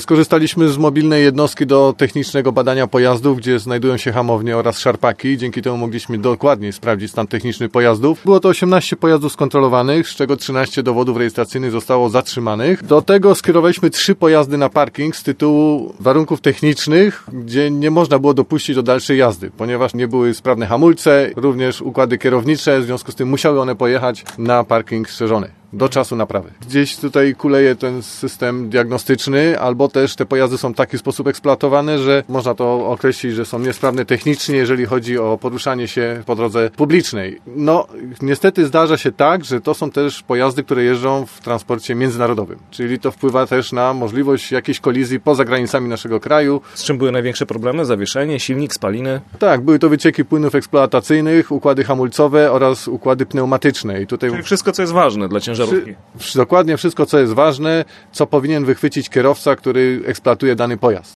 Skorzystaliśmy z mobilnej jednostki do technicznego badania pojazdów, gdzie znajdują się hamownie oraz szarpaki. Dzięki temu mogliśmy dokładniej sprawdzić stan techniczny pojazdów. Było to 18 pojazdów skontrolowanych, z czego 13 dowodów rejestracyjnych zostało zatrzymanych. Do tego skierowaliśmy 3 pojazdy na parking z tytułu warunków technicznych, gdzie nie można było dopuścić do dalszej jazdy, ponieważ nie były sprawne hamulce, również układy kierownicze, w związku z tym musiały one pojechać na parking strzeżony do czasu naprawy. Gdzieś tutaj kuleje ten system diagnostyczny, albo też te pojazdy są w taki sposób eksploatowane, że można to określić, że są niesprawne technicznie, jeżeli chodzi o poruszanie się po drodze publicznej. No, niestety zdarza się tak, że to są też pojazdy, które jeżdżą w transporcie międzynarodowym, czyli to wpływa też na możliwość jakiejś kolizji poza granicami naszego kraju. Z czym były największe problemy? Zawieszenie, silnik, spaliny? Tak, były to wycieki płynów eksploatacyjnych, układy hamulcowe oraz układy pneumatyczne. I tutaj Czyli wszystko, co jest ważne dla ciężarówki. Dokładnie wszystko, co jest ważne, co powinien wychwycić kierowca, który eksploatuje dany pojazd.